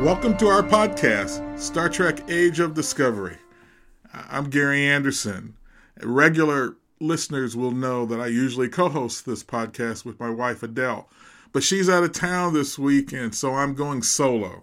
Welcome to our podcast, Star Trek Age of Discovery. I'm Gary Anderson. Regular listeners will know that I usually co-host this podcast with my wife Adele, but she's out of town this week, and so I'm going solo.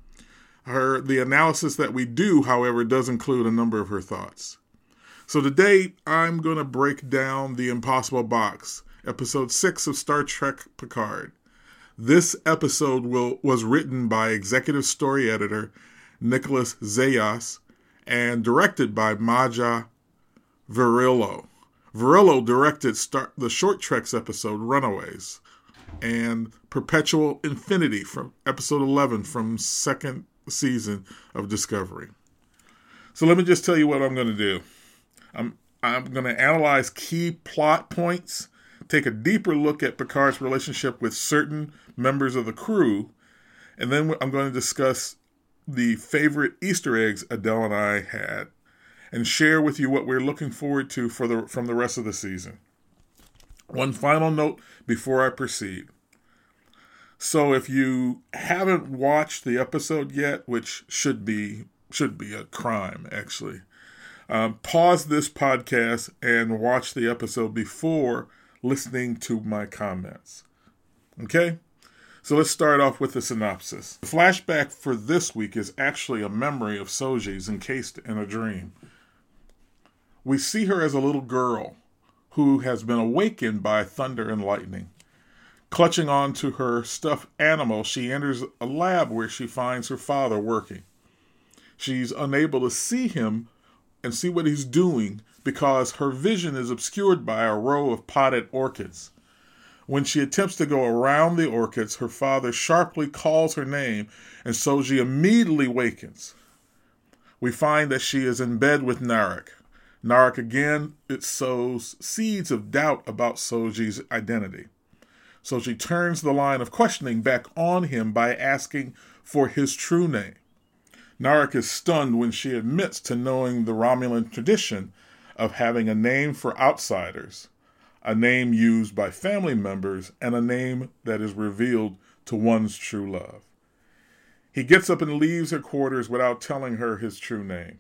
The analysis that we do, however, does include a number of her thoughts. So today, I'm going to break down The Impossible Box, episode 6 of Star Trek Picard. This episode was written by executive story editor Nicholas Zayas and directed by Maja Virillo. Virillo directed the Short Treks episode Runaways and Perpetual Infinity from episode 11 from second season of Discovery. So let me just tell you what I'm going to do. I'm going to analyze key plot points, take a deeper look at Picard's relationship with certain members of the crew, and then I'm going to discuss the favorite Easter eggs Adele and I had, and share with you what we're looking forward to from the rest of the season. One final note before I proceed. So if you haven't watched the episode yet, which should be a crime, actually, pause this podcast and watch the episode before listening to my comments. Okay? So let's start off with the synopsis. The flashback for this week is actually a memory of Soji's encased in a dream. We see her as a little girl who has been awakened by thunder and lightning. Clutching on to her stuffed animal, she enters a lab where she finds her father working. She's unable to see him and see what he's doing because her vision is obscured by a row of potted orchids. When she attempts to go around the orchids, her father sharply calls her name, and Soji immediately wakens. We find that she is in bed with Narek. Narek again, it sows seeds of doubt about Soji's identity. Soji turns the line of questioning back on him by asking for his true name. Narek is stunned when she admits to knowing the Romulan tradition of having a name for outsiders, a name used by family members, and a name that is revealed to one's true love. He gets up and leaves her quarters without telling her his true name.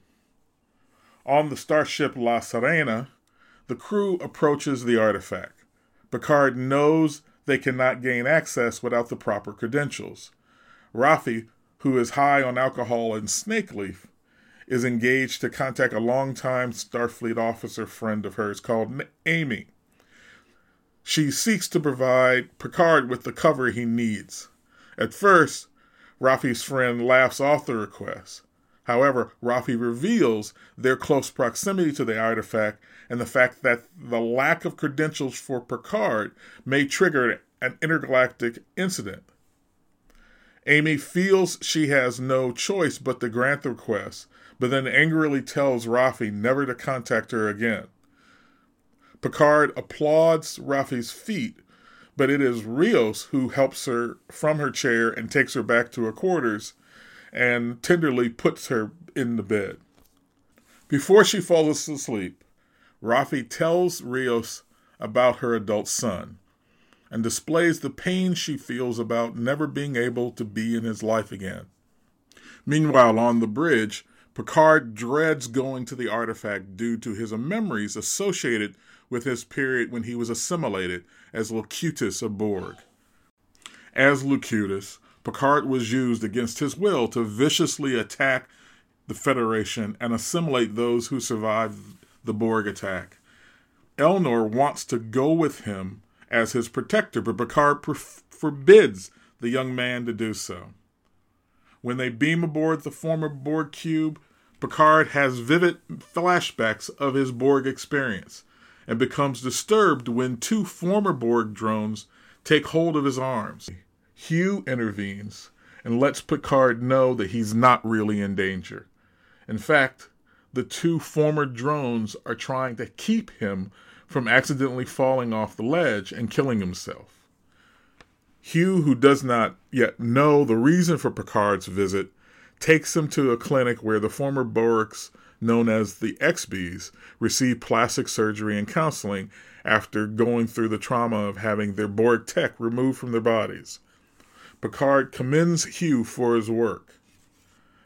On the starship La Sirena, the crew approaches the artifact. Picard knows they cannot gain access without the proper credentials. Raffi, who is high on alcohol and snake leaf, is engaged to contact a longtime Starfleet officer friend of hers called Amy. She seeks to provide Picard with the cover he needs. At first, Raffi's friend laughs off the request. However, Raffi reveals their close proximity to the artifact and the fact that the lack of credentials for Picard may trigger an intergalactic incident. Amy feels she has no choice but to grant the request, but then angrily tells Raffi never to contact her again. Picard applauds Raffi's feat, but it is Rios who helps her from her chair and takes her back to her quarters and tenderly puts her in the bed. Before she falls asleep, Raffi tells Rios about her adult son and displays the pain she feels about never being able to be in his life again. Meanwhile, on the bridge, Picard dreads going to the artifact due to his memories associated with his period when he was assimilated as Locutus of Borg. As Locutus, Picard was used against his will to viciously attack the Federation and assimilate those who survived the Borg attack. Elnor wants to go with him as his protector, but Picard forbids the young man to do so. When they beam aboard the former Borg cube, Picard has vivid flashbacks of his Borg experience and becomes disturbed when two former Borg drones take hold of his arms. Hugh intervenes and lets Picard know that he's not really in danger. In fact, the two former drones are trying to keep him from accidentally falling off the ledge and killing himself. Hugh, who does not yet know the reason for Picard's visit, takes him to a clinic where the former Borgs, known as the XBs, receive plastic surgery and counseling after going through the trauma of having their Borg tech removed from their bodies. Picard commends Hugh for his work.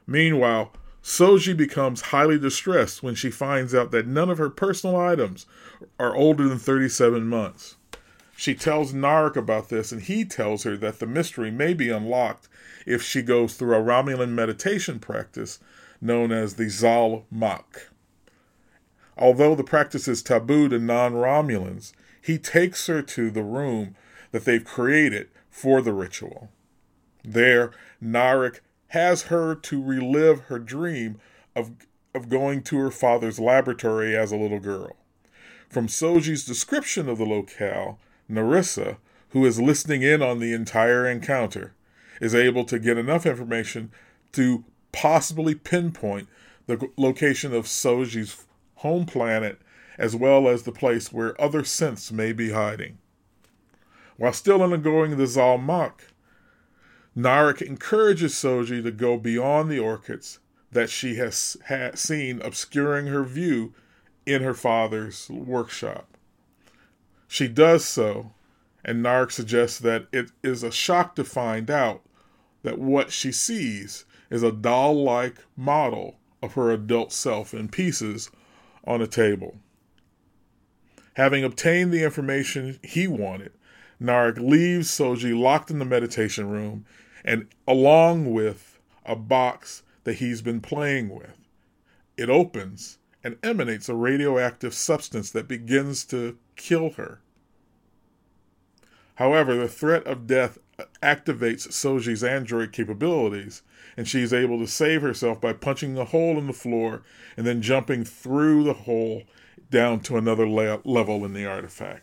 Meanwhile, Soji becomes highly distressed when she finds out that none of her personal items are older than 37 months. She tells Narek about this, and he tells her that the mystery may be unlocked if she goes through a Romulan meditation practice known as the Zal Mak. Although the practice is taboo to non-Romulans, he takes her to the room that they've created for the ritual. There, Narek has her to relive her dream of going to her father's laboratory as a little girl. From Soji's description of the locale, Narissa, who is listening in on the entire encounter, is able to get enough information to possibly pinpoint the location of Soji's home planet, as well as the place where other synths may be hiding. While still undergoing the Zal Mak, Narek encourages Soji to go beyond the orchids that she has seen obscuring her view in her father's workshop. She does so, and Narek suggests that it is a shock to find out that what she sees is a doll-like model of her adult self in pieces on a table. Having obtained the information he wanted, Narek leaves Soji locked in the meditation room, and along with a box that he's been playing with. It opens and emanates a radioactive substance that begins to kill her. However, the threat of death activates Soji's android capabilities, and she's able to save herself by punching a hole in the floor and then jumping through the hole down to another level in the artifact.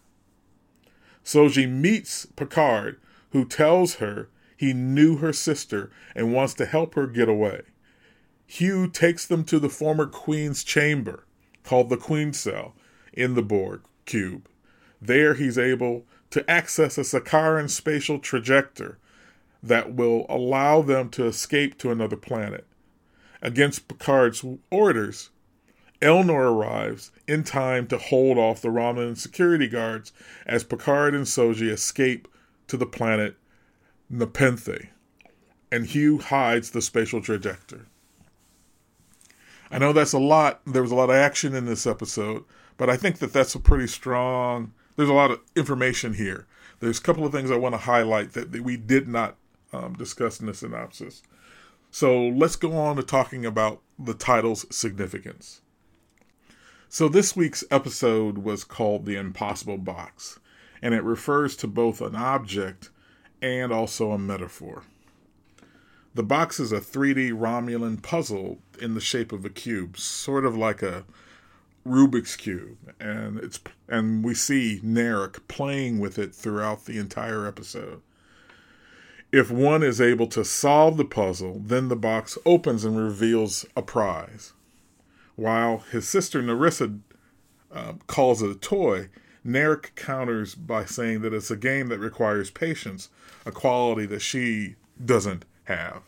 Soji meets Picard, who tells her he knew her sister and wants to help her get away. Hugh takes them to the former Queen's chamber, called the Queen Cell, in the Borg cube. There he's able to access a Sakaran spatial trajector that will allow them to escape to another planet. Against Picard's orders, Elnor arrives in time to hold off the Romulan security guards as Picard and Soji escape to the planet Nepenthe, and Hugh hides the spatial trajector. I know that's a lot. There was a lot of action in this episode, but I think that that's a pretty strong... There's a lot of information here. There's a couple of things I want to highlight that we did not discuss in the synopsis. So let's go on to talking about the title's significance. So this week's episode was called The Impossible Box, and it refers to both an object and also a metaphor. The box is a 3D Romulan puzzle in the shape of a cube, sort of like a Rubik's Cube, and we see Narek playing with it throughout the entire episode. If one is able to solve the puzzle, then the box opens and reveals a prize. While his sister Narissa calls it a toy, Narek counters by saying that it's a game that requires patience, a quality that she doesn't have.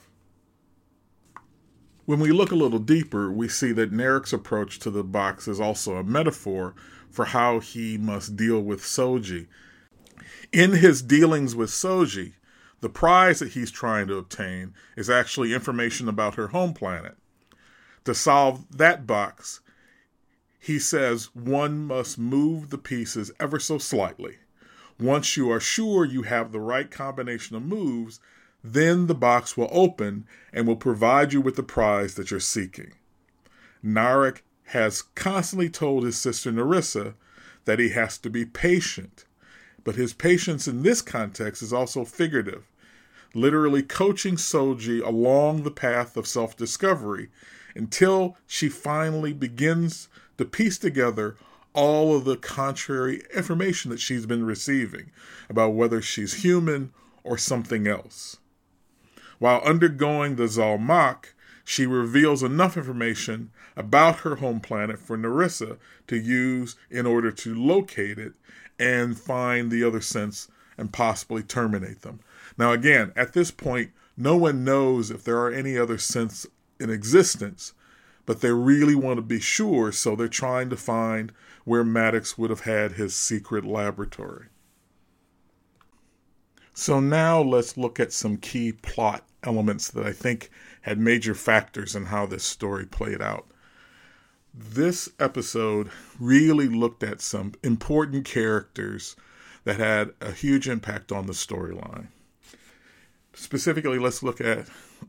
When we look a little deeper, we see that Narek's approach to the box is also a metaphor for how he must deal with Soji. In his dealings with Soji, the prize that he's trying to obtain is actually information about her home planet. To solve that box, he says one must move the pieces ever so slightly. Once you are sure you have the right combination of moves, then the box will open and will provide you with the prize that you're seeking. Narek has constantly told his sister Narissa that he has to be patient, but his patience in this context is also figurative, literally coaching Soji along the path of self-discovery until she finally begins to piece together all of the contrary information that she's been receiving about whether she's human or something else. While undergoing the Zal Mak, she reveals enough information about her home planet for Narissa to use in order to locate it and find the other synths and possibly terminate them. Now again, at this point, no one knows if there are any other synths in existence, but they really want to be sure, so they're trying to find where Maddox would have had his secret laboratory. So now let's look at some key plot elements that I think had major factors in how this story played out. This episode really looked at some important characters that had a huge impact on the storyline. Specifically, let's look at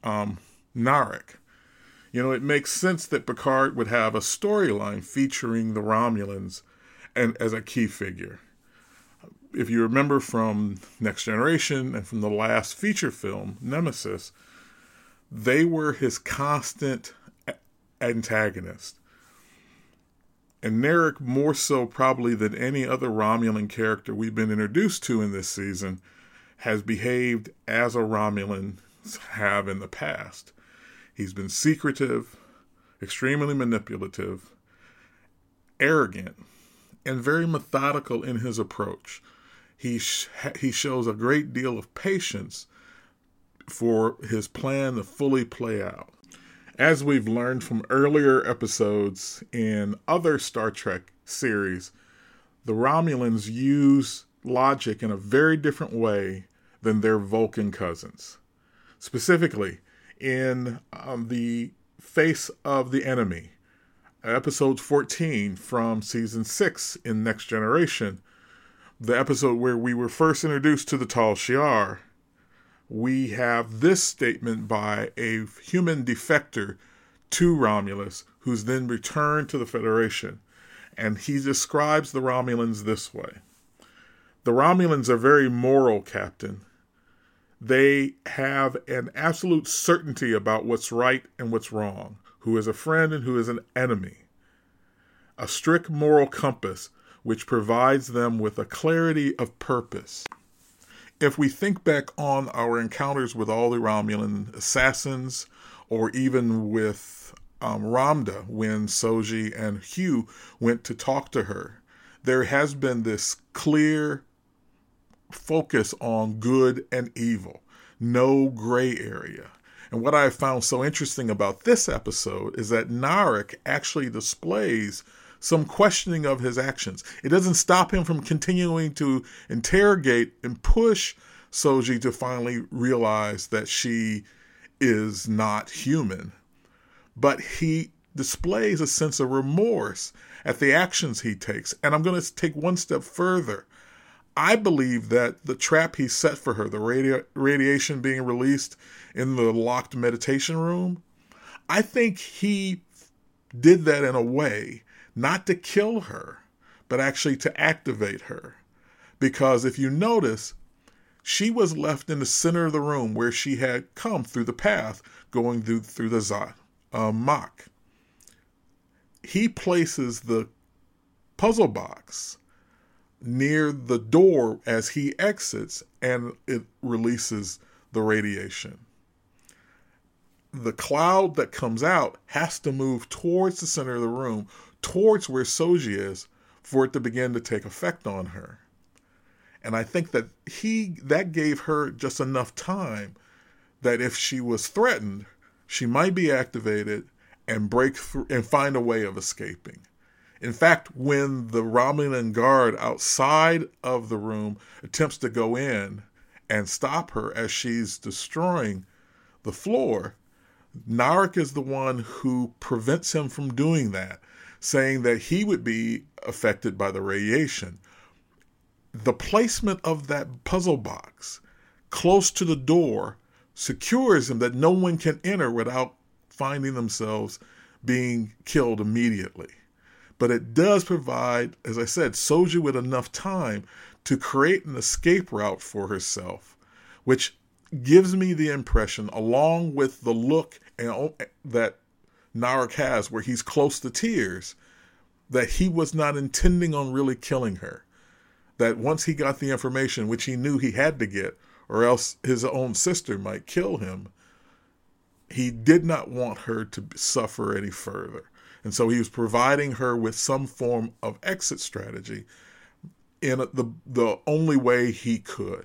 Narek. It makes sense that Picard would have a storyline featuring the Romulans and as a key figure. If you remember from Next Generation and from the last feature film, Nemesis, they were his constant antagonist. And Narek, more so probably than any other Romulan character we've been introduced to in this season, has behaved as a Romulan have in the past. He's been secretive, extremely manipulative, arrogant, and very methodical in his approach. He shows a great deal of patience for his plan to fully play out. As we've learned from earlier episodes in other Star Trek series, the Romulans use logic in a very different way than their Vulcan cousins. Specifically, in the Face of the Enemy, episode 14 from season 6 in Next Generation, the episode where we were first introduced to the Tal Shiar, we have this statement by a human defector to Romulus, who's then returned to the Federation. And he describes the Romulans this way. The Romulans are very moral, Captain. They have an absolute certainty about what's right and what's wrong, who is a friend and who is an enemy. A strict moral compass which provides them with a clarity of purpose. If we think back on our encounters with all the Romulan assassins, or even with Ramda when Soji and Hugh went to talk to her, there has been this clear focus on good and evil, no gray area. And what I found so interesting about this episode is that Narek actually displays some questioning of his actions. It doesn't stop him from continuing to interrogate and push Soji to finally realize that she is not human. But he displays a sense of remorse at the actions he takes. And I'm going to take one step further. I believe that the trap he set for her, the radiation being released in the locked meditation room, I think he did that in a way not to kill her, but actually to activate her. Because if you notice, she was left in the center of the room where she had come through the path going through the Zat Mach. He places the puzzle box near the door as he exits, and it releases the radiation. The cloud that comes out has to move towards the center of the room, towards where Soji is, for it to begin to take effect on her. And I think that that gave her just enough time that if she was threatened, she might be activated and break through and find a way of escaping. In fact, when the Romulan guard outside of the room attempts to go in and stop her as she's destroying the floor, Narek is the one who prevents him from doing that, saying that he would be affected by the radiation. The placement of that puzzle box close to the door secures him that no one can enter without finding themselves being killed immediately. But it does provide, as I said, Soji with enough time to create an escape route for herself, which gives me the impression, along with the look that Narek has, where he's close to tears, that he was not intending on really killing her. That once he got the information, which he knew he had to get, or else his own sister might kill him, he did not want her to suffer any further. And so he was providing her with some form of exit strategy in the only way he could.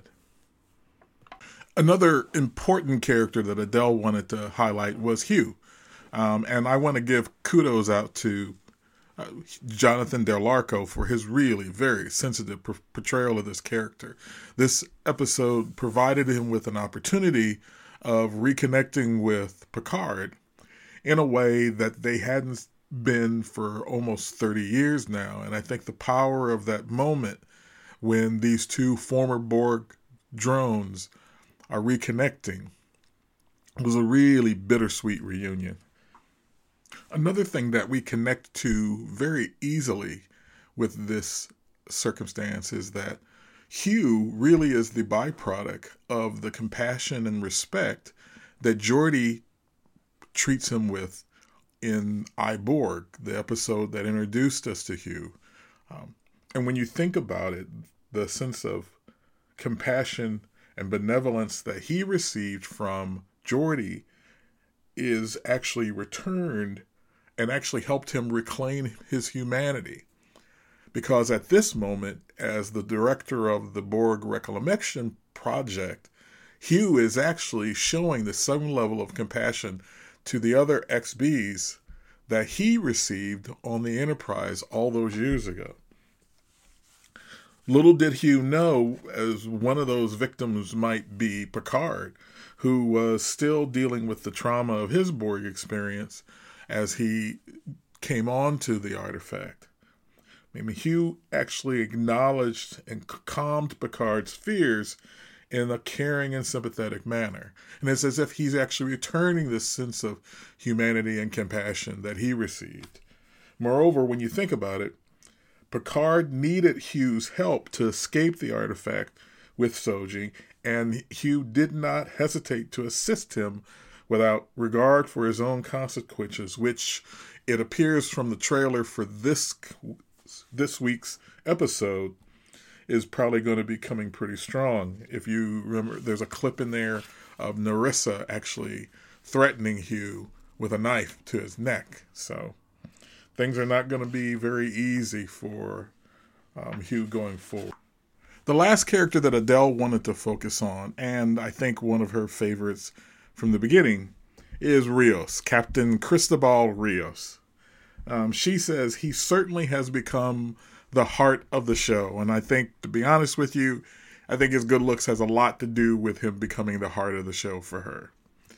Another important character that Adele wanted to highlight was Hugh. And I want to give kudos out to Jonathan Del Arco for his really very sensitive portrayal of this character. This episode provided him with an opportunity of reconnecting with Picard in a way that they hadn't been for almost 30 years now. And I think the power of that moment when these two former Borg drones are reconnecting was a really bittersweet reunion. Another thing that we connect to very easily with this circumstance is that Hugh really is the byproduct of the compassion and respect that Geordi treats him with in I, Borg, the episode that introduced us to Hugh. And when you think about it, the sense of compassion and benevolence that he received from Geordi is actually returned and actually helped him reclaim his humanity. Because at this moment, as the director of the Borg Reclamation Project, Hugh is actually showing the same level of compassion to the other XBs that he received on the Enterprise all those years ago. Little did Hugh know, as one of those victims might be Picard, who was still dealing with the trauma of his Borg experience as he came onto the artifact. I mean, Hugh actually acknowledged and calmed Picard's fears in a caring and sympathetic manner. And it's as if he's actually returning this sense of humanity and compassion that he received. Moreover, when you think about it, Picard needed Hugh's help to escape the artifact with Soji, and Hugh did not hesitate to assist him without regard for his own consequences, which it appears from the trailer for this week's episode is probably going to be coming pretty strong. If you remember, there's a clip in there of Narissa actually threatening Hugh with a knife to his neck. So things are not going to be very easy for Hugh going forward. The last character that Adele wanted to focus on, and I think one of her favorites from the beginning, is Rios, Captain Cristobal Rios. She says he certainly has become the heart of the show. And I think, to be honest with you, I think his good looks has a lot to do with him becoming the heart of the show for her.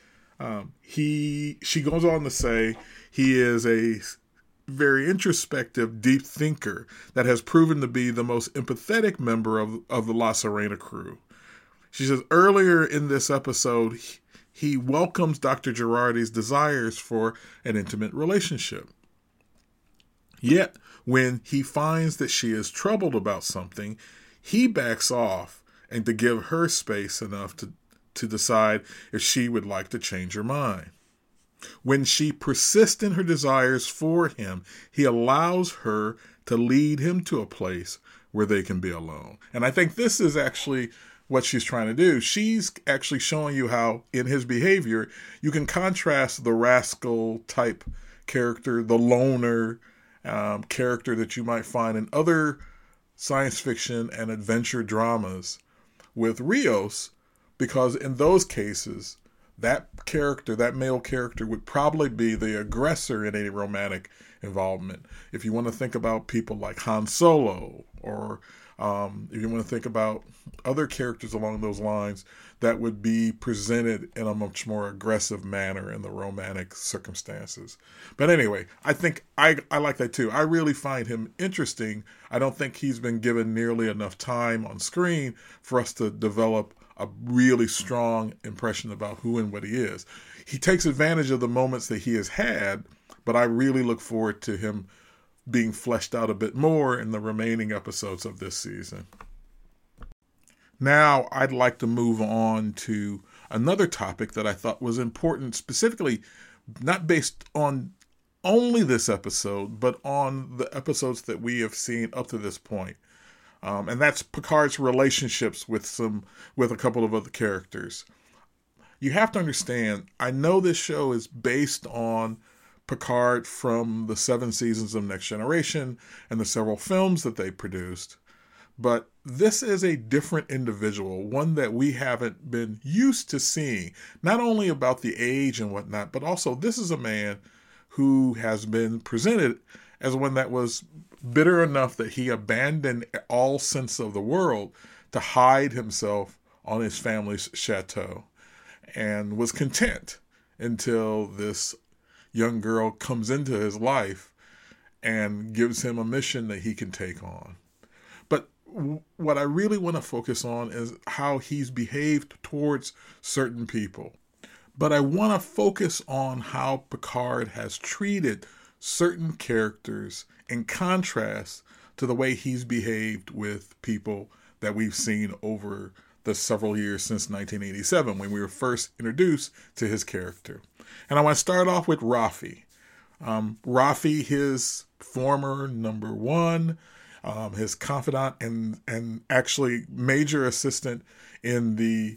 She goes on to say he is a very introspective, deep thinker that has proven to be the most empathetic member of the La Sirena crew. She says earlier in this episode, he welcomes Dr. Girardi's desires for an intimate relationship. Yet, when he finds that she is troubled about something, he backs off and to give her space enough to decide if she would like to change her mind. When she persists in her desires for him, he allows her to lead him to a place where they can be alone. And I think this is actually what she's trying to do. She's actually showing you how, in his behavior, you can contrast the rascal type character, the loner character that you might find in other science fiction and adventure dramas with Rios, because in those cases, that character, that male character, would probably be the aggressor in a romantic involvement. If you want to think about people like Han Solo, or if you want to think about other characters along those lines, that would be presented in a much more aggressive manner in the romantic circumstances. But anyway, I think I like that too. I really find him interesting. I don't think he's been given nearly enough time on screen for us to develop a really strong impression about who and what he is. He takes advantage of the moments that he has had, but I really look forward to him being fleshed out a bit more in the remaining episodes of this season. Now, I'd like to move on to another topic that I thought was important, specifically not based on only this episode, but on the episodes that we have seen up to this point. And that's Picard's relationships with a couple of other characters. You have to understand, I know this show is based on Picard from the 7 seasons of Next Generation and the several films that they produced, but this is a different individual, one that we haven't been used to seeing, not only about the age and whatnot, but also this is a man who has been presented as one that was bitter enough that he abandoned all sense of the world to hide himself on his family's chateau, and was content until this young girl comes into his life and gives him a mission that he can take on. But what I really want to focus on is how he's behaved towards certain people. But I want to focus on how Picard has treated certain characters in contrast to the way he's behaved with people that we've seen over the several years since 1987, when we were first introduced to his character. And I want to start off with Raffi. Raffi, his former number one, his confidant and actually major assistant in the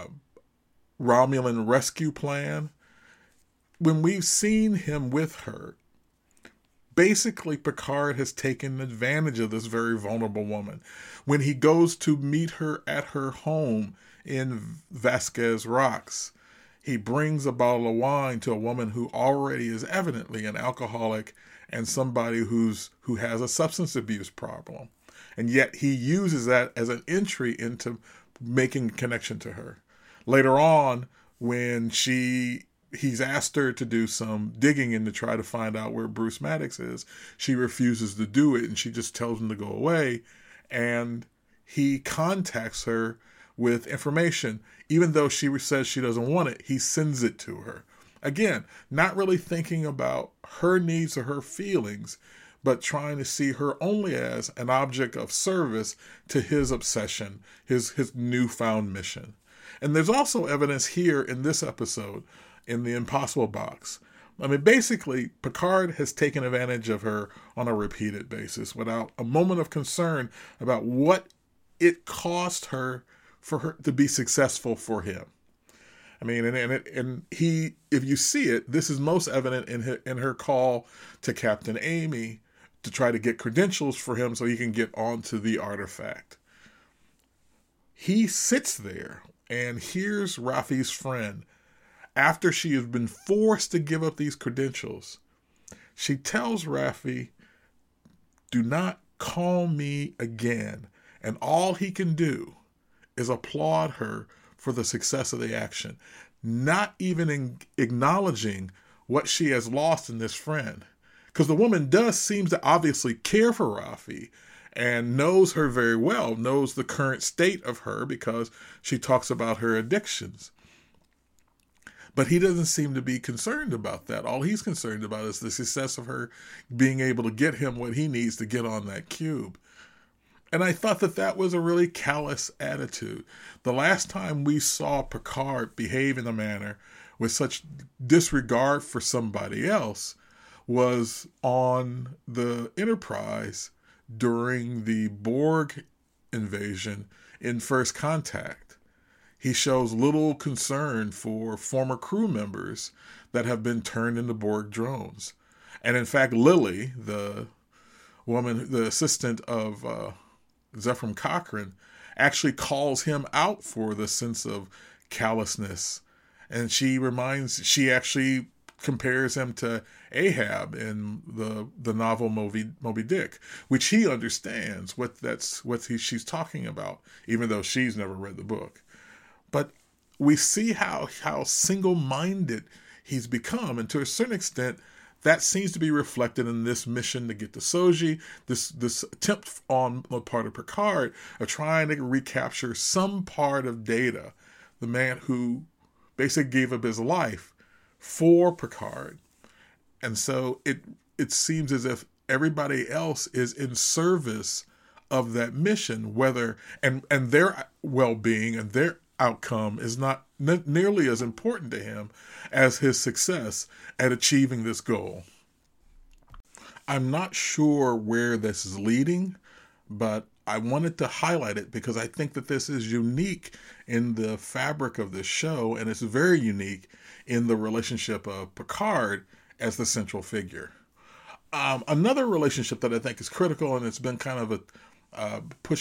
Romulan rescue plan. When we've seen him with her, basically Picard has taken advantage of this very vulnerable woman. When he goes to meet her at her home in Vasquez Rocks, he brings a bottle of wine to a woman who already is evidently an alcoholic and somebody who has a substance abuse problem. And yet he uses that as an entry into making a connection to her. Later on, when he's asked her to do some digging and to try to find out where Bruce Maddox is, she refuses to do it, and she just tells him to go away. And he contacts her with information. Even though she says she doesn't want it, he sends it to her. Again, not really thinking about her needs or her feelings, but trying to see her only as an object of service to his obsession, his newfound mission. And there's also evidence here in this episode, in the Impossible Box. I mean, basically, Picard has taken advantage of her on a repeated basis without a moment of concern about what it cost her for her to be successful for him. I mean, and he, if you see it, this is most evident in her call to Captain Amy to try to get credentials for him so he can get onto the artifact. He sits there and hears Raffi's friend. After she has been forced to give up these credentials, she tells Raffi, "Do not call me again." And all he can do is applaud her for the success of the action, not even acknowledging what she has lost in this friend. Because the woman seems to obviously care for Raffi and knows her very well, knows the current state of her because she talks about her addictions. But he doesn't seem to be concerned about that. All he's concerned about is the success of her being able to get him what he needs to get on that cube. And I thought that was a really callous attitude. The last time we saw Picard behave in a manner with such disregard for somebody else was on the Enterprise during the Borg invasion in First Contact. He shows little concern for former crew members that have been turned into Borg drones. And in fact, Lily, the woman, the assistant of Zefram Cochrane, actually calls him out for the sense of callousness. And she actually compares him to Ahab in the novel Moby Dick, which he understands what she's talking about, even though she's never read the book. But we see how single-minded he's become, and to a certain extent, that seems to be reflected in this mission to get to Soji, this attempt on the part of Picard of trying to recapture some part of Data, the man who basically gave up his life for Picard. And so it seems as if everybody else is in service of that mission, and their well-being and their outcome is not nearly as important to him as his success at achieving this goal. I'm not sure where this is leading, but I wanted to highlight it because I think that this is unique in the fabric of this show, and it's very unique in the relationship of Picard as the central figure. Another relationship that I think is critical, and it's been kind of a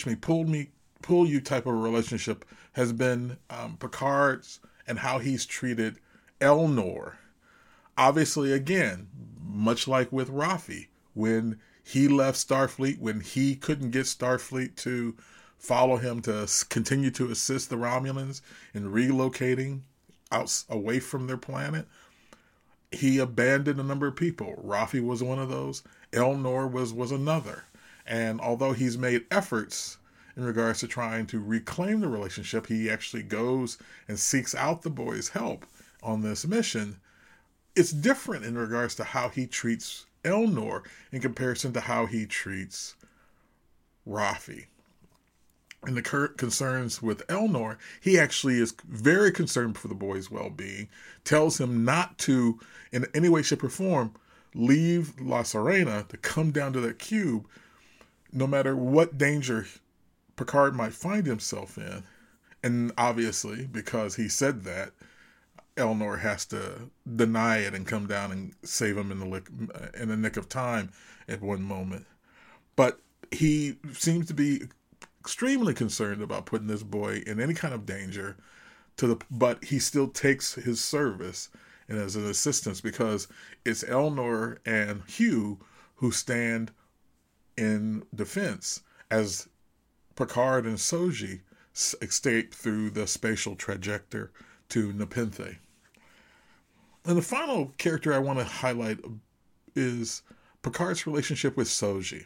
pull you type of relationship, has been Picard's and how he's treated Elnor. Obviously, again, much like with Raffi, when he left Starfleet, when he couldn't get Starfleet to follow him to continue to assist the Romulans in relocating out away from their planet. He abandoned a number of people. Raffi was one of those. Elnor was another. And although he's made efforts in regards to trying to reclaim the relationship, he actually goes and seeks out the boys' help on this mission. It's different in regards to how he treats Elnor in comparison to how he treats Raffi. And the current concerns with Elnor, he actually is very concerned for the boy's well-being, tells him not to, in any way, shape, or form, leave La Sirena to come down to that cube, no matter what danger Picard might find himself in. And obviously, because he said that, Elnor has to deny it and come down and save him in the nick of time at one moment. But he seems to be extremely concerned about putting this boy in any kind of danger, but he still takes his service and as an assistance, because it's Elnor and Hugh who stand in defense as Picard and Soji escape through the spatial trajectory to Nepenthe. And the final character I want to highlight is Picard's relationship with Soji.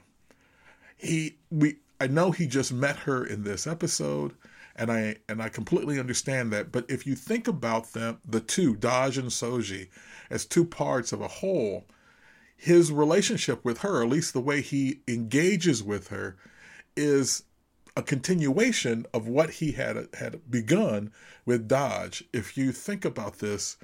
I know he just met her in this episode, and I completely understand that. But if you think about them, the two, Dahj and Soji, as two parts of a whole, his relationship with her, at least the way he engages with her, is a continuation of what he had begun with Dahj. If you think about this,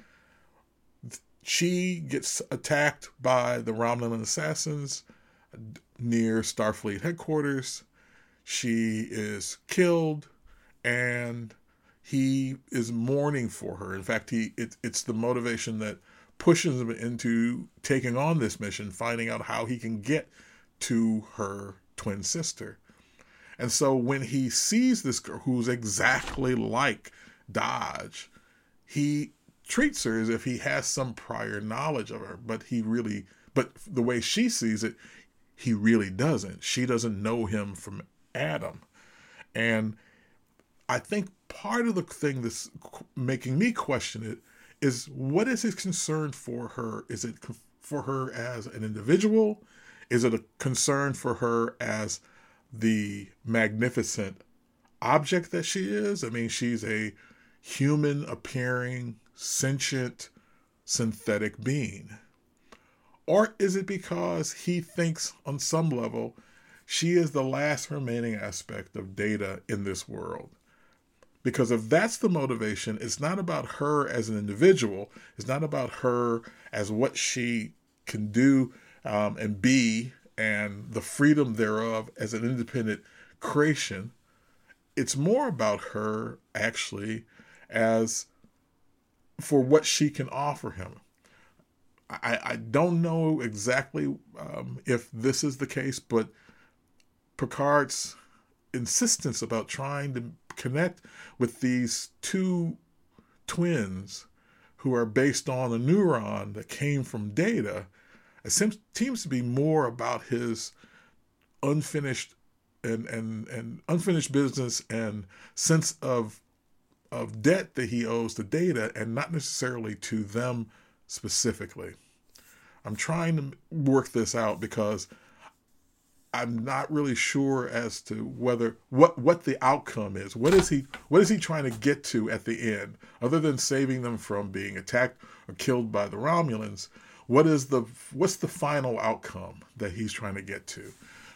she gets attacked by the Romulan assassins near Starfleet headquarters. She is killed, and he is mourning for her. In fact, it's the motivation that pushes him into taking on this mission, finding out how he can get to her twin sister. And so when he sees this girl who's exactly like Dahj, he treats her as if he has some prior knowledge of her, but the way she sees it, he really doesn't. She doesn't know him from Adam. And I think part of the thing that's making me question it is, what is his concern for her? Is it for her as an individual? Is it a concern for her as the magnificent object that she is? I mean, she's a human appearing, sentient, synthetic being. Or is it because he thinks on some level she is the last remaining aspect of Data in this world? Because if that's the motivation, it's not about her as an individual. It's not about her as what she can do and be, and the freedom thereof as an independent creation. It's more about her actually as for what she can offer him. I don't know exactly if this is the case, but Picard's insistence about trying to connect with these two twins who are based on a neuron that came from Data, it seems to be more about his unfinished and unfinished business and sense of debt that he owes to Data, and not necessarily to them specifically. I'm trying to work this out because I'm not really sure as to whether what the outcome is. What is he trying to get to at the end, other than saving them from being attacked or killed by the Romulans? What's the final outcome that he's trying to get to?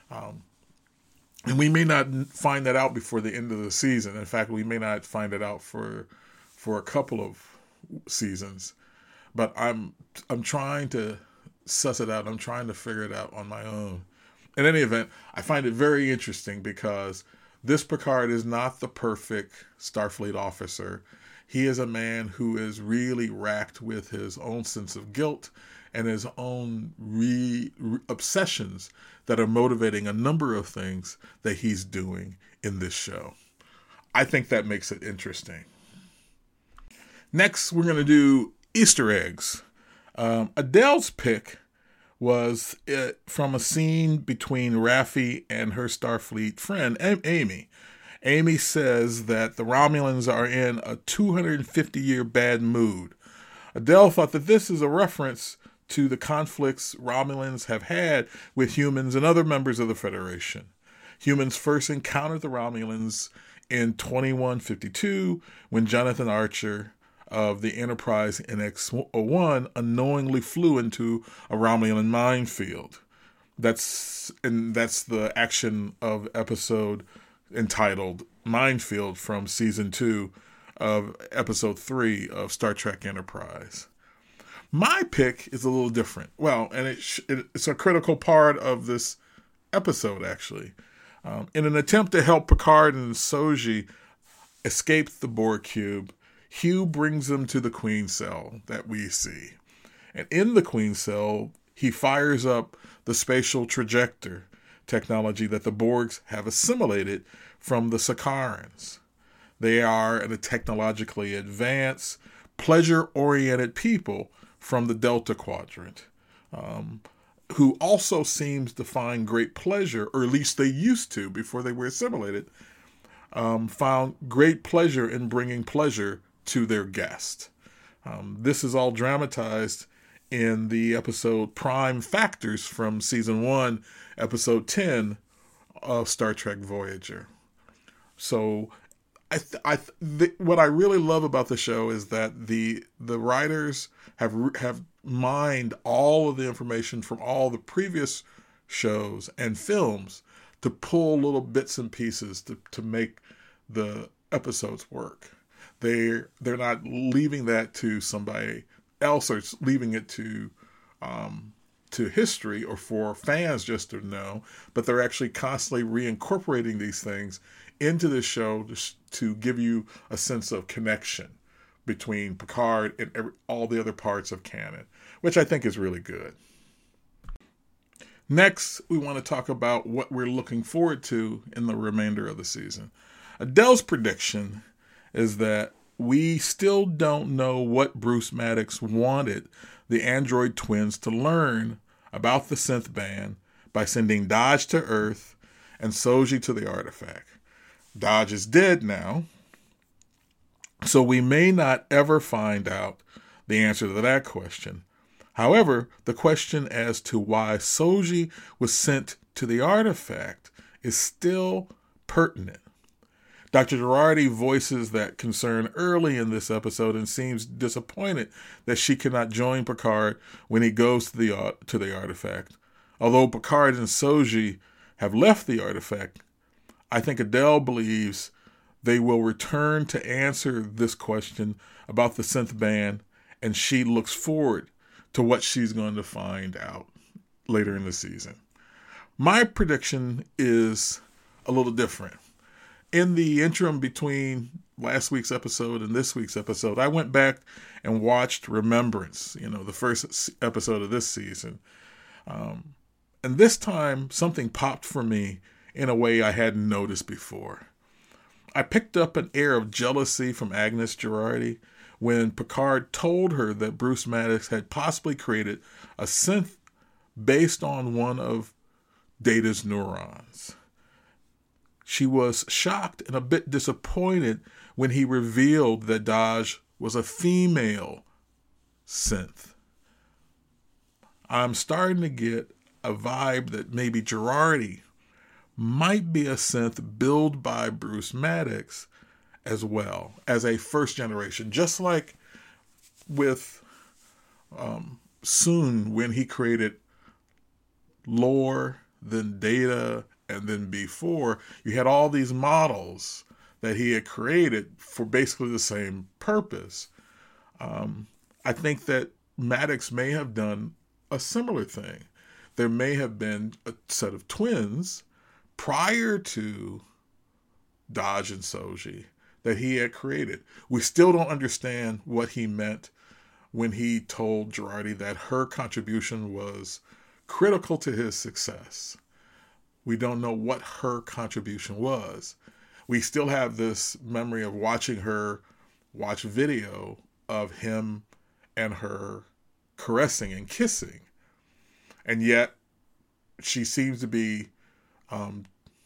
And we may not find that out before the end of the season. In fact, we may not find it out for a couple of seasons. But I'm trying to suss it out. I'm trying to figure it out on my own. In any event, I find it very interesting because this Picard is not the perfect Starfleet officer. He is a man who is really racked with his own sense of guilt and his own obsessions that are motivating a number of things that he's doing in this show. I think that makes it interesting. Next, we're going to do Easter eggs. Adele's pick was from a scene between Raffi and her Starfleet friend, Amy. Amy says that the Romulans are in a 250-year bad mood. Adele thought that this is a reference to the conflicts Romulans have had with humans and other members of the Federation. Humans first encountered the Romulans in 2152 when Jonathan Archer of the Enterprise NX-01 unknowingly flew into a Romulan minefield. That's the action of episode entitled Minefield from season 2 of episode 3 of Star Trek Enterprise. My pick is a little different. Well, and it's a critical part of this episode, actually. In an attempt to help Picard and Soji escape the Borg cube, Hugh brings them to the Queen Cell that we see. And in the Queen Cell, he fires up the spatial trajector technology that the Borgs have assimilated from the Sakarans. They are a technologically advanced, pleasure-oriented people from the Delta Quadrant, who also seems to find great pleasure, or at least they used to before they were assimilated, found great pleasure in bringing pleasure to their guest. This is all dramatized in the episode Prime Factors from season 1, episode 10 of Star Trek Voyager. So what I really love about the show is that the writers have mined all of the information from all the previous shows and films to pull little bits and pieces to make the episodes work. They're not leaving that to somebody else or leaving it to history or for fans just to know, but they're actually constantly reincorporating these things into the show to give you a sense of connection between Picard and all the other parts of canon, which I think is really good. Next, we want to talk about what we're looking forward to in the remainder of the season. Adele's prediction is that we still don't know what Bruce Maddox wanted the android twins to learn about the synth band by sending Dahj to Earth and Soji to the artifact. Dahj is dead now, so we may not ever find out the answer to that question. However, the question as to why Soji was sent to the artifact is still pertinent. Dr. Girardi voices that concern early in this episode and seems disappointed that she cannot join Picard when he goes to the artifact. Although Picard and Soji have left the artifact, I think Adele believes they will return to answer this question about the synth band, and she looks forward to what she's going to find out later in the season. My prediction is a little different. In the interim between last week's episode and this week's episode, I went back and watched Remembrance, the first episode of this season. And this time, something popped for me in a way I hadn't noticed before. I picked up an air of jealousy from Agnes Girardi when Picard told her that Bruce Maddox had possibly created a synth based on one of Data's neurons. She was shocked and a bit disappointed when he revealed that Dahj was a female synth. I'm starting to get a vibe that maybe Girardi might be a synth built by Bruce Maddox as well as a first generation, just like with Soon when he created Lore, then Data, and then B4. You had all these models that he had created for basically the same purpose. I think that Maddox may have done a similar thing. There may have been a set of twins prior to Dahj and Soji that he had created. We still don't understand what he meant when he told Girardi that her contribution was critical to his success. We don't know what her contribution was. We still have this memory of watching her watch video of him and her caressing and kissing. And yet she seems to be um,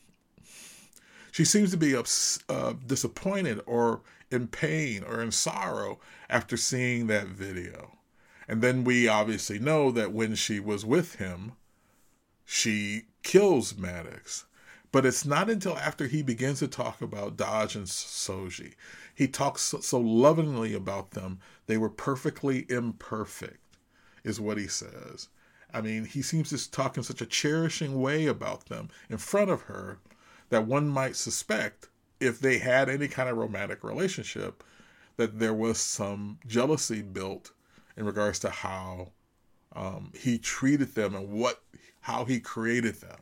disappointed or in pain or in sorrow after seeing that video. And then we obviously know that when she was with him, she kills Maddox. But it's not until after he begins to talk about Dodge and Soji. He talks so lovingly about them. They were perfectly imperfect, is what he says. I mean, he seems to talk in such a cherishing way about them in front of her that one might suspect, if they had any kind of romantic relationship, that there was some jealousy built in regards to how he treated them and how he created them.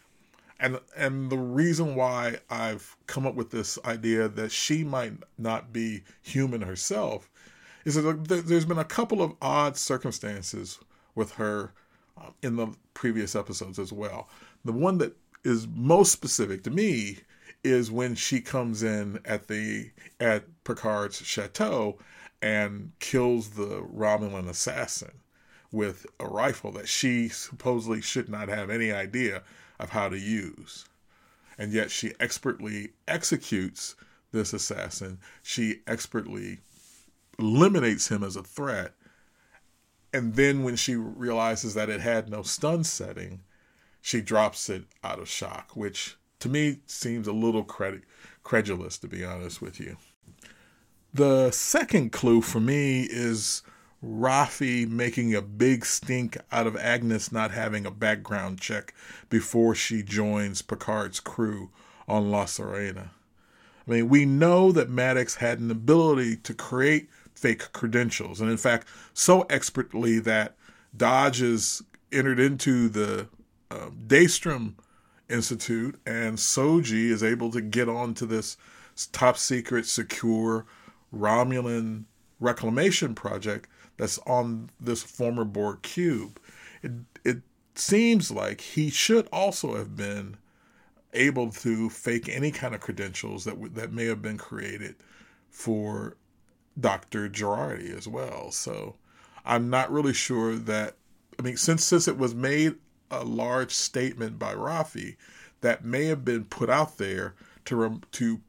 And the reason why I've come up with this idea that she might not be human herself is that there's been a couple of odd circumstances with her in the previous episodes as well. The one that is most specific to me is when she comes in at Picard's chateau and kills the Romulan assassin with a rifle that she supposedly should not have any idea of how to use. And yet she expertly executes this assassin. She expertly eliminates him as a threat. And then when she realizes that it had no stun setting, she drops it out of shock, which to me seems a little credulous, to be honest with you. The second clue for me is Raffi making a big stink out of Agnes not having a background check before she joins Picard's crew on La Sirena. I mean, we know that Maddox had an ability to create fake credentials, and in fact, so expertly that Dodge has entered into the Daystrom Institute, and Soji is able to get onto this top secret, secure Romulan reclamation project that's on this former Borg cube. It seems like he should also have been able to fake any kind of credentials that may have been created for Dr. Girardi as well. So I'm not really sure that, I mean, since it was made a large statement by Raffi, that may have been put out there to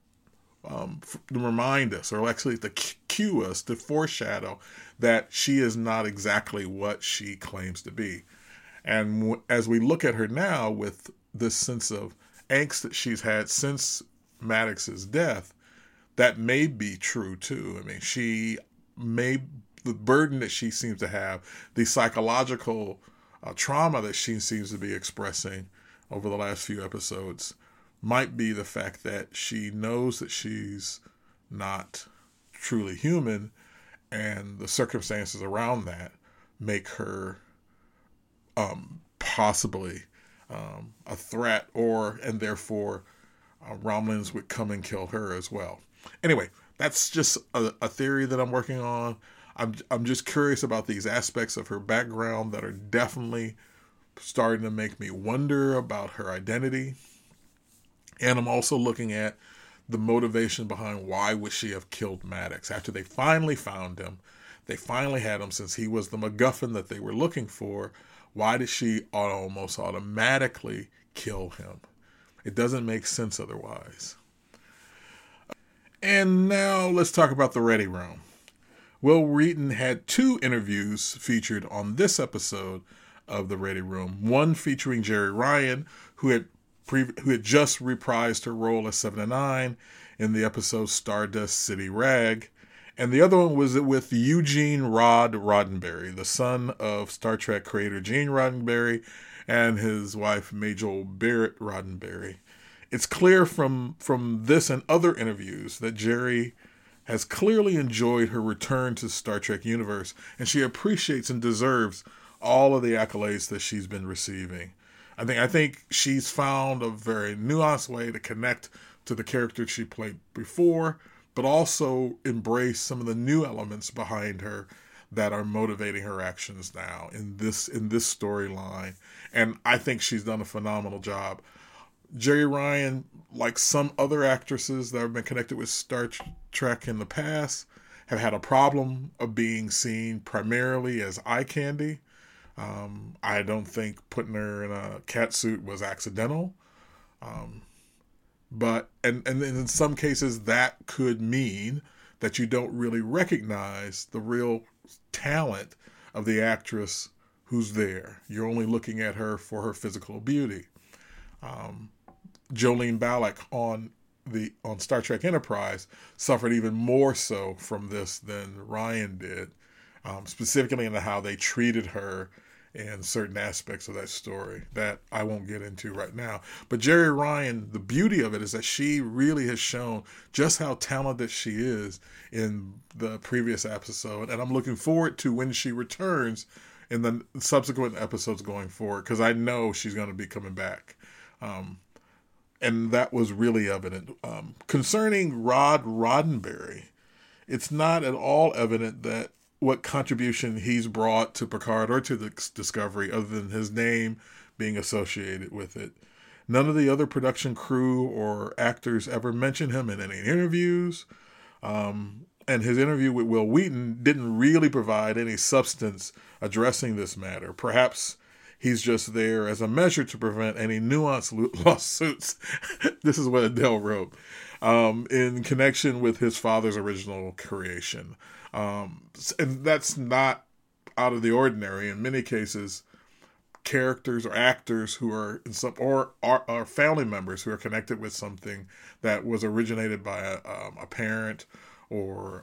remind us, or actually to cue us, to foreshadow that she is not exactly what she claims to be. And as we look at her now with this sense of angst that she's had since Maddox's death, that may be true too. I mean, the burden that she seems to have, the psychological trauma that she seems to be expressing over the last few episodes, might be the fact that she knows that she's not truly human, and the circumstances around that make her possibly a threat, and therefore Romulans would come and kill her as well. Anyway, that's just a theory that I'm working on. I'm just curious about these aspects of her background that are definitely starting to make me wonder about her identity. And I'm also looking at the motivation behind why would she have killed Maddox after they finally found him. They finally had him, since he was the MacGuffin that they were looking for. Why did she almost automatically kill him? It doesn't make sense otherwise. And now let's talk about the Ready Room. Will Wheaton had 2 interviews featured on this episode of the Ready Room. One featuring Jeri Ryan, who had just reprised her role as 7 of 9 in the episode Stardust City Rag. And the other one was with Eugene Rod Roddenberry, the son of Star Trek creator Gene Roddenberry and his wife Majel Barrett Roddenberry. It's clear from this and other interviews that Jeri has clearly enjoyed her return to the Star Trek universe, and she appreciates and deserves all of the accolades that she's been receiving. I think she's found a very nuanced way to connect to the character she played before, but also embrace some of the new elements behind her that are motivating her actions now in this storyline. And I think she's done a phenomenal job. Jeri Ryan, like some other actresses that have been connected with Star Trek in the past, have had a problem of being seen primarily as eye candy. I don't think putting her in a cat suit was accidental. Um, but and in some cases that could mean that you don't really recognize the real talent of the actress who's there. You're only looking at her for her physical beauty. Um, Jolene Ballock on Star Trek Enterprise suffered even more so from this than Ryan did, specifically in how they treated her in certain aspects of that story that I won't get into right now. But Jeri Ryan, the beauty of it is that she really has shown just how talented she is in the previous episode, and I'm looking forward to when she returns in the subsequent episodes going forward, because I know she's going to be coming back. And that was really evident. Concerning Rod Roddenberry, it's not at all evident that what contribution he's brought to Picard or to the Discovery other than his name being associated with it. None of the other production crew or actors ever mention him in any interviews. And his interview with Will Wheaton didn't really provide any substance addressing this matter. Perhaps he's just there as a measure to prevent any nuanced lawsuits. This is what Adele wrote. In connection with his father's original creation. And that's not out of the ordinary. In many cases, characters or actors who are in some or are family members who are connected with something that was originated by a parent or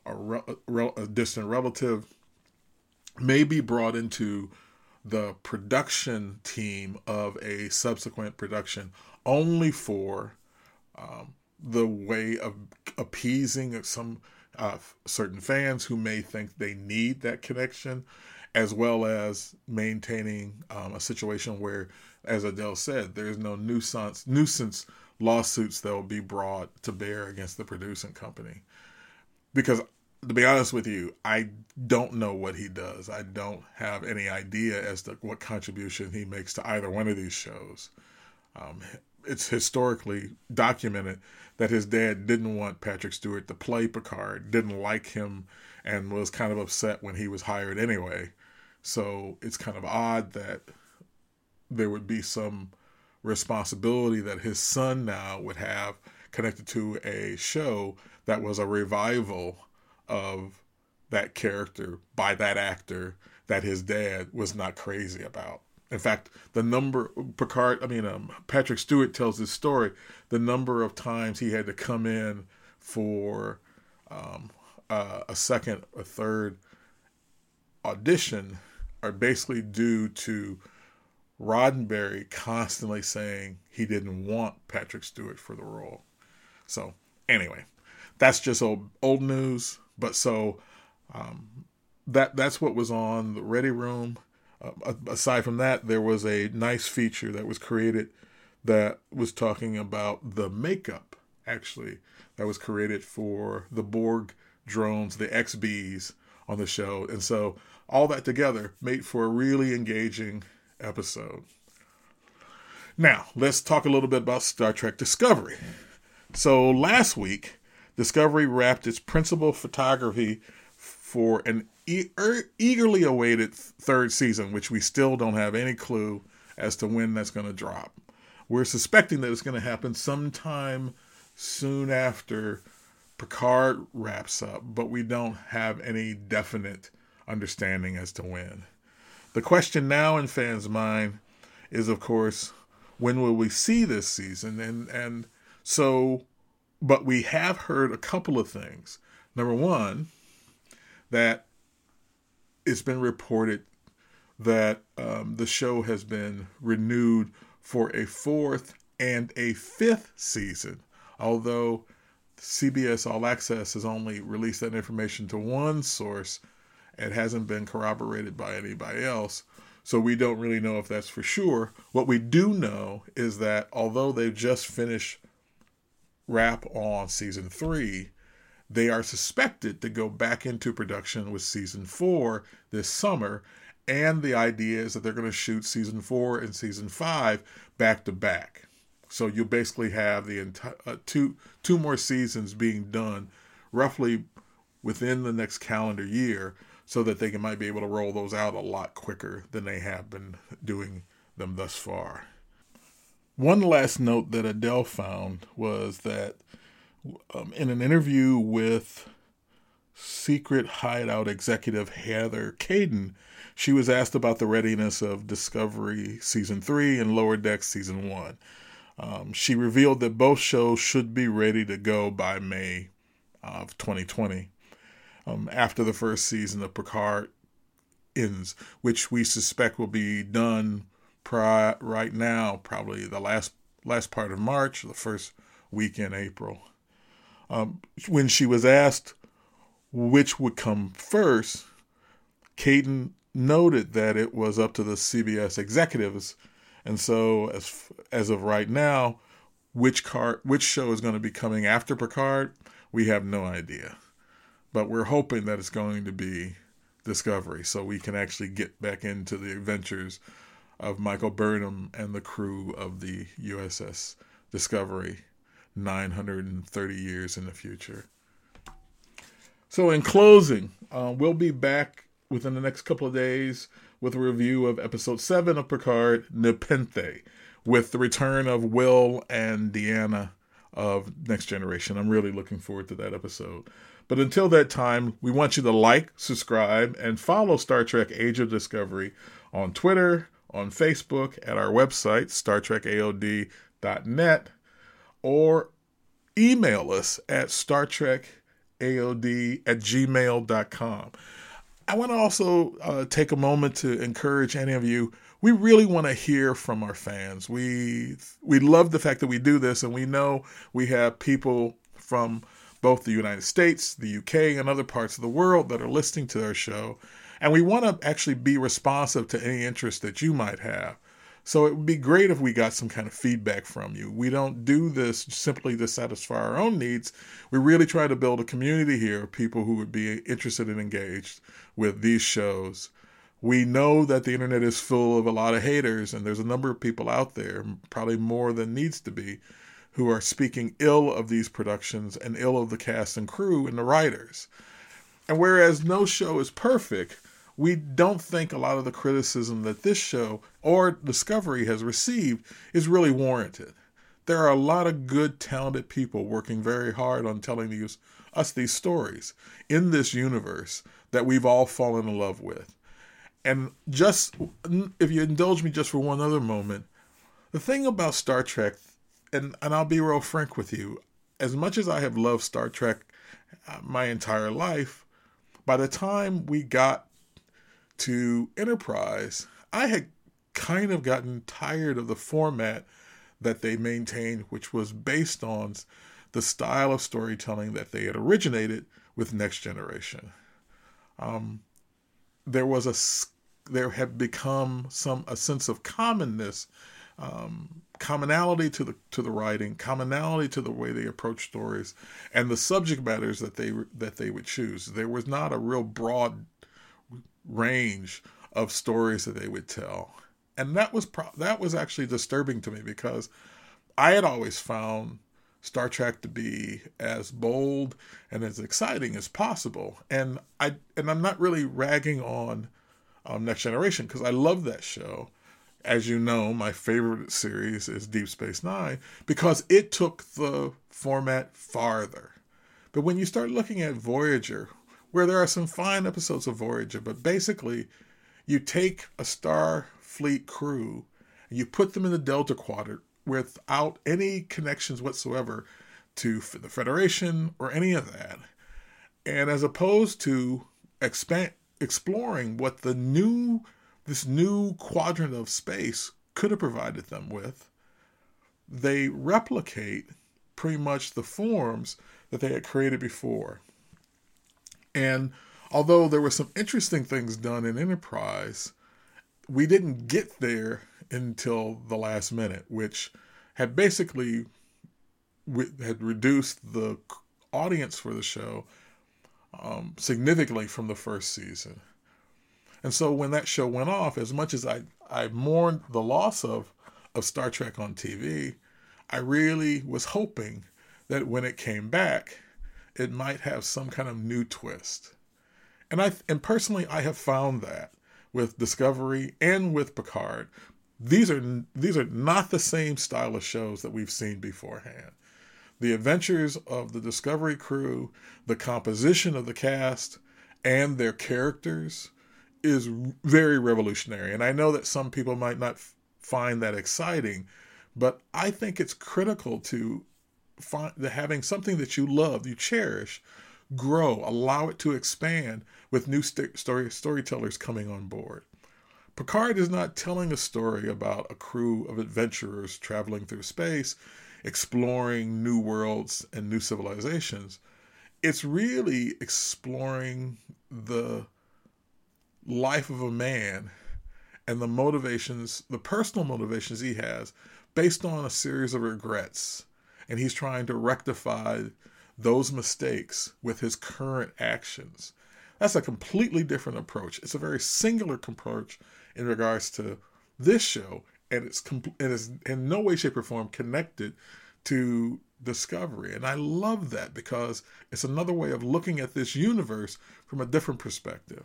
a distant relative may be brought into the production team of a subsequent production only for the way of appeasing some certain fans who may think they need that connection, as well as maintaining a situation where, as Adele said, there's no nuisance lawsuits that will be brought to bear against the producing company. Because, to be honest with you, I don't know what he does. I don't have any idea as to what contribution he makes to either one of these shows. It's historically documented that his dad didn't want Patrick Stewart to play Picard, didn't like him, and was kind of upset when he was hired anyway. So it's kind of odd that there would be some responsibility that his son now would have connected to a show that was a revival of that character by that actor that his dad was not crazy about. In fact, Patrick Stewart tells this story, the number of times he had to come in for a second or third audition are basically due to Roddenberry constantly saying he didn't want Patrick Stewart for the role. So, anyway, that's just old news. But so that's what was on the Ready Room. Aside from that, there was a nice feature that was created that was talking about the makeup, actually, that was created for the Borg drones, the XBs on the show. And so all that together made for a really engaging episode. Now, let's talk a little bit about Star Trek Discovery. So last week, Discovery wrapped its principal photography for an eagerly awaited third season, which we still don't have any clue as to when that's going to drop. We're suspecting that it's going to happen sometime soon after Picard wraps up, but we don't have any definite understanding as to when. The question now in fans' mind is, of course, when will we see this season? But we have heard a couple of things. Number one, that it's been reported that the show has been renewed for a fourth and a fifth season, although CBS All Access has only released that information to one source. It hasn't been corroborated by anybody else, so we don't really know if that's for sure. What we do know is that although they've just finished wrap on season 3, they are suspected to go back into production with season 4 this summer, and the idea is that they're going to shoot season 4 and season 5 back to back. So you'll basically have the entire two more seasons being done roughly within the next calendar year. so that might be able to roll those out a lot quicker than they have been doing them thus far. One last note that Adele found was that in an interview with Secret Hideout executive Heather Caden, she was asked about the readiness of Discovery Season 3 and Lower Decks Season 1. She revealed that both shows should be ready to go by May of 2020, after the first season of Picard ends, which we suspect will be done right now, probably the last part of March, the first week in April. When she was asked which would come first, Caden noted that it was up to the CBS executives, and so as of right now, which show is going to be coming after Picard, we have no idea. But we're hoping that it's going to be Discovery, so we can actually get back into the adventures of Michael Burnham and the crew of the USS Discovery 930 years in the future. So in closing, we'll be back within the next couple of days with a review of Episode 7 of Picard, Nepenthe, with the return of Will and Deanna of Next Generation. I'm really looking forward to that episode. But until that time, we want you to like, subscribe, and follow Star Trek Age of Discovery on Twitter, on Facebook, at our website, StarTrekAOD.net, or email us at StarTrekAOD@gmail.com. I want to also take a moment to encourage any of you. We really want to hear from our fans. We love the fact that we do this, and we know we have people from both the United States, the UK, and other parts of the world that are listening to our show. And we want to actually be responsive to any interest that you might have. So it would be great if we got some kind of feedback from you. We don't do this simply to satisfy our own needs. We really try to build a community here of people who would be interested and engaged with these shows. We know that the internet is full of a lot of haters, and there's a number of people out there, probably more than needs to be, who are speaking ill of these productions and ill of the cast and crew and the writers. And whereas no show is perfect, we don't think a lot of the criticism that this show or Discovery has received is really warranted. There are a lot of good, talented people working very hard on telling us these stories in this universe that we've all fallen in love with. And just, if you indulge me just for one other moment, the thing about Star Trek, and I'll be real frank with you, as much as I have loved Star Trek my entire life, by the time we got to Enterprise, I had kind of gotten tired of the format that they maintained, which was based on the style of storytelling that they had originated with Next Generation. There had become a sense of commonness, commonality to the writing, commonality to the way they approach stories, and the subject matters that they would choose. There was not a real broad range of stories that they would tell, and that was actually disturbing to me, because I had always found Star Trek to be as bold and as exciting as possible, and I'm not really ragging on Next Generation, because I love that show. As you know, my favorite series is Deep Space Nine, because it took the format farther. But when you start looking at Voyager, where there are some fine episodes of Voyager, but basically you take a Starfleet crew and you put them in the Delta Quadrant without any connections whatsoever to the Federation or any of that. And as opposed to exploring what this new quadrant of space could have provided them with, they replicate pretty much the forms that they had created before. And although there were some interesting things done in Enterprise, we didn't get there until the last minute, which had basically had reduced the audience for the show significantly from the first season. And so when that show went off, as much as I mourned the loss of Star Trek on TV, I really was hoping that when it came back, it might have some kind of new twist. And personally, I have found that with Discovery and with Picard. These are not the same style of shows that we've seen beforehand. The adventures of the Discovery crew, the composition of the cast, and their characters is very revolutionary. And I know that some people might not find that exciting, but I think it's critical to having something that you love, you cherish, grow, allow it to expand with new storytellers coming on board. Picard is not telling a story about a crew of adventurers traveling through space, exploring new worlds and new civilizations. It's really exploring the life of a man and the motivations, the personal motivations he has based on a series of regrets. And he's trying to rectify those mistakes with his current actions. That's a completely different approach. It's a very singular approach in regards to this show, and it's in no way, shape, or form connected to Discovery. And I love that because it's another way of looking at this universe from a different perspective.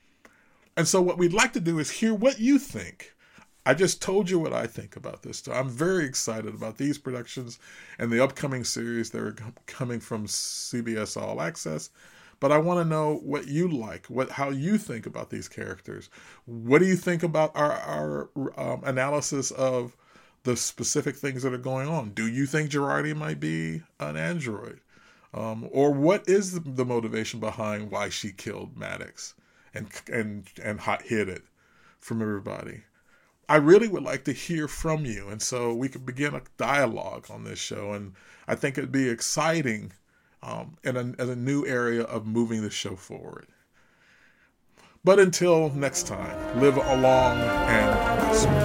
And so what we'd like to do is hear what you think. I just told you what I think about this. So I'm very excited about these productions and the upcoming series that are coming from CBS All Access. But I want to know what you like, how you think about these characters. What do you think about our analysis of the specific things that are going on? Do you think Jurati might be an android? Or what is the motivation behind why she killed Maddox and hid it from everybody? I really would like to hear from you, and so we could begin a dialogue on this show, and I think it'd be exciting as a new area of moving the show forward. But until next time, live long and prosper.